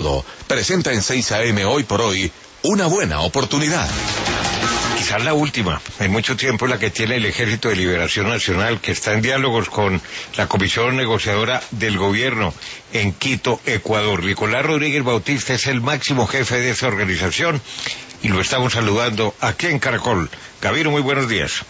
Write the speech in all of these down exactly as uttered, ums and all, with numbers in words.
todo, presenta en seis A M Hoy por Hoy una buena oportunidad. Quizás la última, en mucho tiempo, la que tiene el Ejército de Liberación Nacional, que está en diálogos con la Comisión Negociadora del Gobierno en Quito, Ecuador. Nicolás Rodríguez Bautista es el máximo jefe de esa organización y lo estamos saludando aquí en Caracol. Gabino, muy buenos días.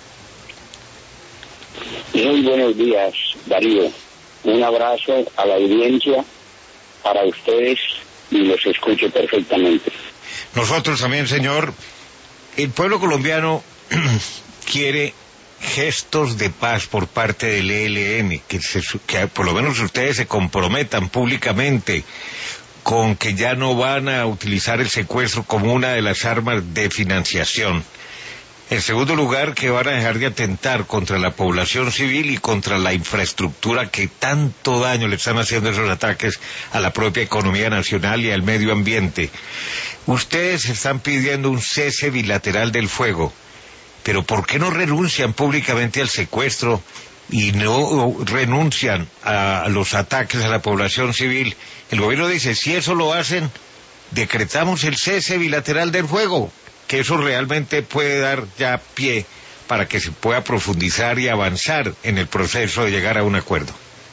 Muy buenos días, Darío. Un abrazo a la audiencia, para ustedes, y los escucho perfectamente. Nosotros también, señor. El pueblo colombiano quiere gestos de paz por parte del E L N, que, se, que por lo menos ustedes se comprometan públicamente con que ya no van a utilizar el secuestro como una de las armas de financiación. En segundo lugar, que van a dejar de atentar contra la población civil y contra la infraestructura que tanto daño le están haciendo esos ataques a la propia economía nacional y al medio ambiente. Ustedes están pidiendo un cese bilateral del fuego, pero ¿por qué no renuncian públicamente al secuestro y no renuncian a los ataques a la población civil? El gobierno dice, si eso lo hacen, decretamos el cese bilateral del fuego, que eso realmente puede dar ya pie para que se pueda profundizar y avanzar en el proceso de llegar a un acuerdo.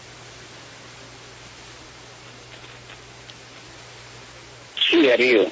Sí, Darío.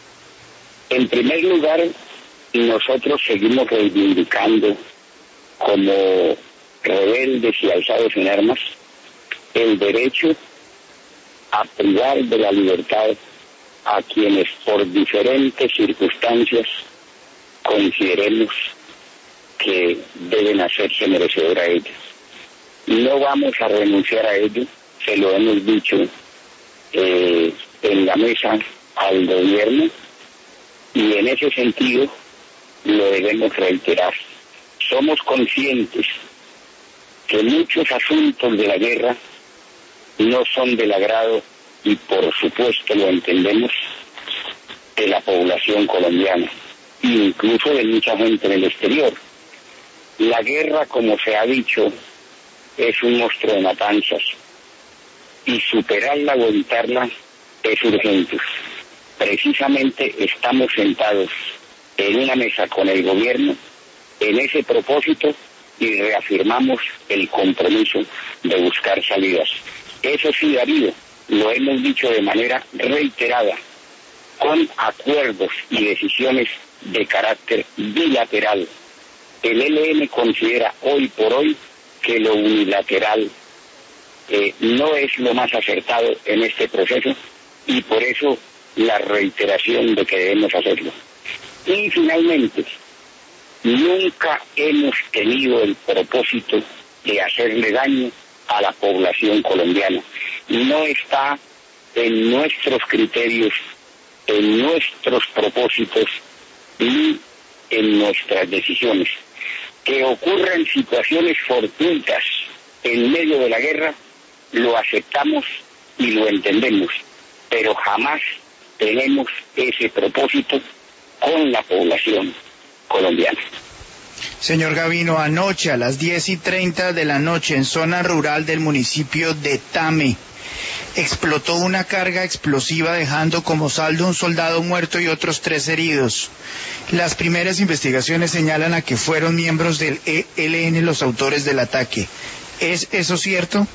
En primer lugar, nosotros seguimos reivindicando como rebeldes y alzados en armas el derecho a privar de la libertad a quienes por diferentes circunstancias consideremos que deben hacerse merecedor a ellos. No vamos a renunciar a ello, se lo hemos dicho eh, en la mesa al gobierno, y en ese sentido lo debemos reiterar. Somos conscientes que muchos asuntos de la guerra no son del agrado, y por supuesto lo entendemos, de la población colombiana, incluso de mucha gente en el exterior. La guerra, como se ha dicho, es un monstruo de matanzas, y superarla o evitarla es urgente. Precisamente estamos sentados en una mesa con el gobierno en ese propósito y reafirmamos el compromiso de buscar salidas. Eso sí, Darío, lo hemos dicho de manera reiterada, con acuerdos y decisiones de carácter bilateral. El E L N considera hoy por hoy que lo unilateral eh, no es lo más acertado en este proceso, y por eso la reiteración de que debemos hacerlo. Y finalmente, nunca hemos tenido el propósito de hacerle daño a la población colombiana. No está en nuestros criterios, en nuestros propósitos ni en nuestras decisiones. Que ocurran situaciones fortuitas en medio de la guerra, lo aceptamos y lo entendemos, pero jamás tenemos ese propósito con la población colombiana. Señor Gabino, anoche a las diez y treinta de la noche en zona rural del municipio de Tame explotó una carga explosiva dejando como saldo un soldado muerto y otros tres heridos. Las primeras investigaciones señalan a que fueron miembros del E L N los autores del ataque. ¿Es eso cierto?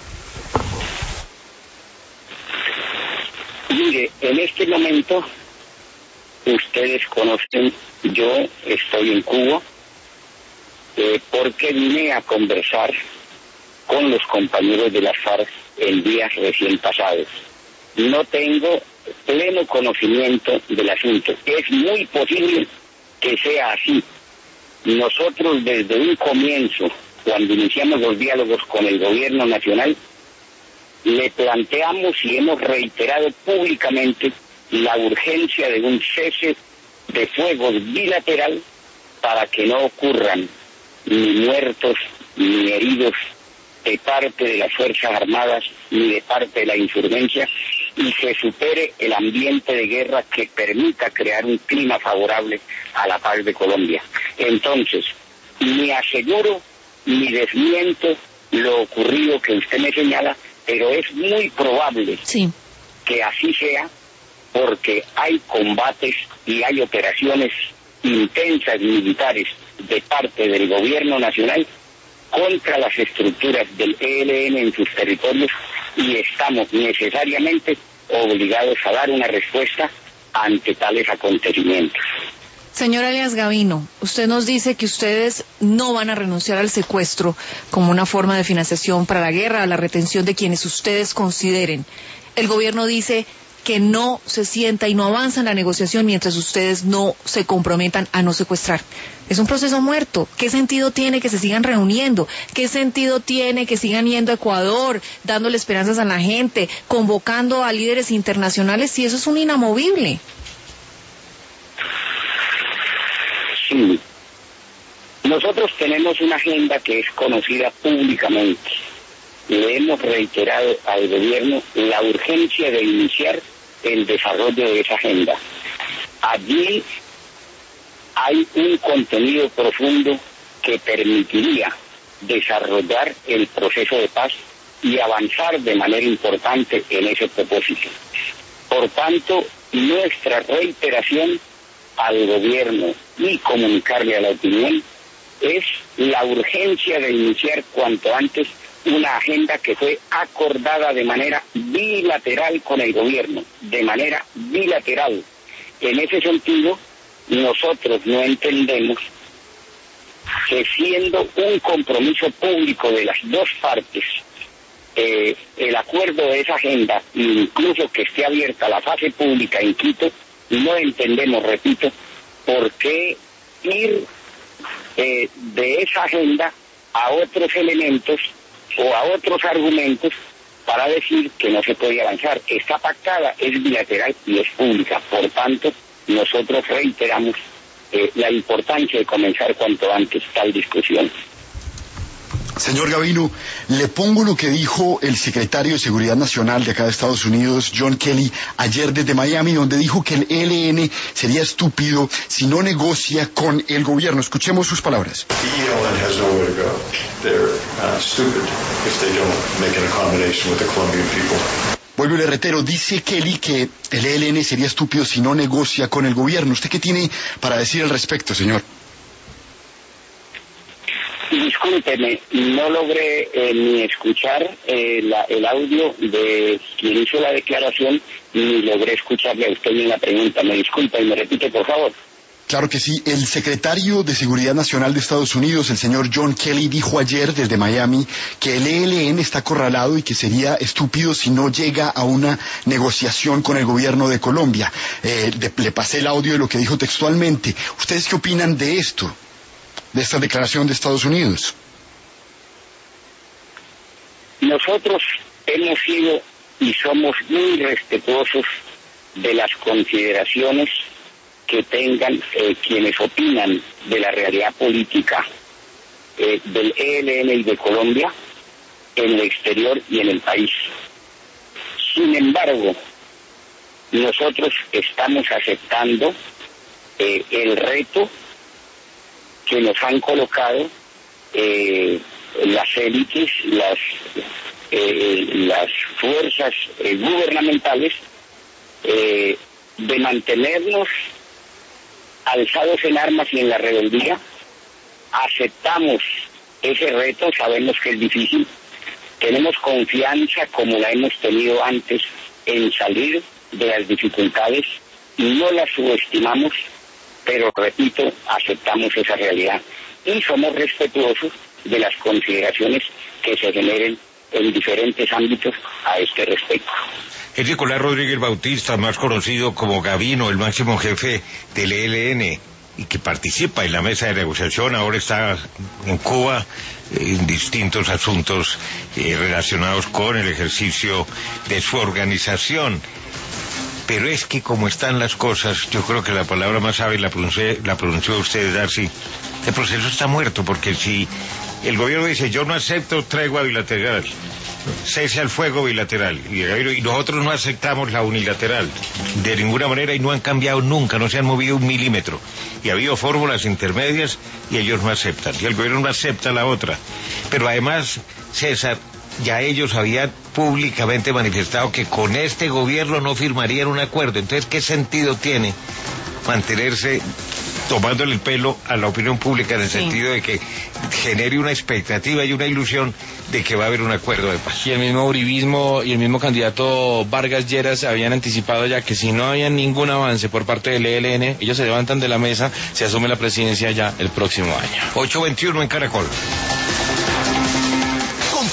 Mire, en este momento, ustedes conocen, yo estoy en Cuba, eh, porque vine a conversar con los compañeros de las FARC en días recién pasados. No tengo pleno conocimiento del asunto. Es muy posible que sea así. Nosotros desde un comienzo, cuando iniciamos los diálogos con el gobierno nacional, le planteamos y hemos reiterado públicamente la urgencia de un cese de fuegos bilateral para que no ocurran ni muertos ni heridos de parte de las Fuerzas Armadas ni de parte de la insurgencia, y se supere el ambiente de guerra que permita crear un clima favorable a la paz de Colombia. Entonces, ni aseguro ni desmiento lo ocurrido que usted me señala, pero es muy probable sí. que así sea, porque hay combates y hay operaciones intensas militares de parte del gobierno nacional contra las estructuras del E L N en sus territorios y estamos necesariamente obligados a dar una respuesta ante tales acontecimientos. Señor Elias Gavino, usted nos dice que ustedes no van a renunciar al secuestro como una forma de financiación para la guerra, a la retención de quienes ustedes consideren. El gobierno dice que no se sienta y no avanza en la negociación mientras ustedes no se comprometan a no secuestrar. Es un proceso muerto. ¿Qué sentido tiene que se sigan reuniendo? ¿Qué sentido tiene que sigan yendo a Ecuador, dándole esperanzas a la gente, convocando a líderes internacionales si eso es un inamovible? Sí. Nosotros tenemos una agenda que es conocida públicamente. Le hemos reiterado al gobierno la urgencia de iniciar el desarrollo de esa agenda. Allí hay un contenido profundo que permitiría desarrollar el proceso de paz y avanzar de manera importante en ese propósito. Por tanto, nuestra reiteración al gobierno y comunicarle a la opinión es la urgencia de iniciar cuanto antes una agenda que fue acordada de manera bilateral con el gobierno, de manera bilateral. En ese sentido, nosotros no entendemos que siendo un compromiso público de las dos partes, eh, el acuerdo de esa agenda, incluso que esté abierta la fase pública en Quito, no entendemos, repito, por qué ir eh, de esa agenda a otros elementos o a otros argumentos para decir que no se puede avanzar. Está pactada, es bilateral y es pública. Por tanto, nosotros reiteramos eh, la importancia de comenzar cuanto antes tal discusión. Señor Gavino, le pongo lo que dijo el secretario de Seguridad Nacional de acá de Estados Unidos, John Kelly, ayer desde Miami, donde dijo que el E L N sería estúpido si no negocia con el gobierno. Escuchemos sus palabras. E L N has nowhere to go. They're uh, stupid if they don't make an accommodation with the Colombian people. Vuelvo y le reitero, dice Kelly que el E L N sería estúpido si no negocia con el gobierno. ¿Usted qué tiene para decir al respecto, señor? Discúlpeme, no logré eh, ni escuchar eh, la, el audio de quien hizo la declaración, ni logré escucharle a usted en la pregunta. Me disculpa y me repite, por favor. Claro que sí. El secretario de Seguridad Nacional de Estados Unidos, el señor John Kelly, dijo ayer desde Miami que el E L N está acorralado y que sería estúpido si no llega a una negociación con el gobierno de Colombia. Eh, de, le pasé el audio de lo que dijo textualmente. ¿Ustedes qué opinan de esto? De esta declaración de Estados Unidos. Nosotros hemos sido y somos muy respetuosos de las consideraciones que tengan eh, quienes opinan de la realidad política eh, del E L N y de Colombia en el exterior y en el país. Sin embargo, nosotros estamos aceptando eh, el reto que nos han colocado eh, las élites, las, eh, las fuerzas eh, gubernamentales, eh, de mantenernos alzados en armas y en la rebeldía. Aceptamos ese reto, sabemos que es difícil, tenemos confianza como la hemos tenido antes en salir de las dificultades, no las subestimamos, pero repito, aceptamos esa realidad y somos respetuosos de las consideraciones que se generen en diferentes ámbitos a este respecto. Es Nicolás Rodríguez Bautista, más conocido como Gavino, el máximo jefe del E L N, y que participa en la mesa de negociación. Ahora está en Cuba en distintos asuntos eh, relacionados con el ejercicio de su organización. Pero es que como están las cosas, yo creo que la palabra más sabia la pronunció, la pronunció usted, Darcy. El proceso está muerto, porque si el gobierno dice yo no acepto tregua bilateral, cese al fuego bilateral, y, y nosotros no aceptamos la unilateral de ninguna manera, y no han cambiado nunca, no se han movido un milímetro, y ha habido fórmulas intermedias y ellos no aceptan, y el gobierno no acepta la otra. Pero además, César, ya ellos habían públicamente manifestado que con este gobierno no firmarían un acuerdo. Entonces, ¿qué sentido tiene mantenerse tomándole el pelo a la opinión pública en el sí. sentido de que genere una expectativa y una ilusión de que va a haber un acuerdo de paz? Y el mismo uribismo y el mismo candidato Vargas Lleras habían anticipado ya que si no había ningún avance por parte del E L N, ellos se levantan de la mesa, se asume la presidencia ya el próximo año. ocho veintiuno en Caracol.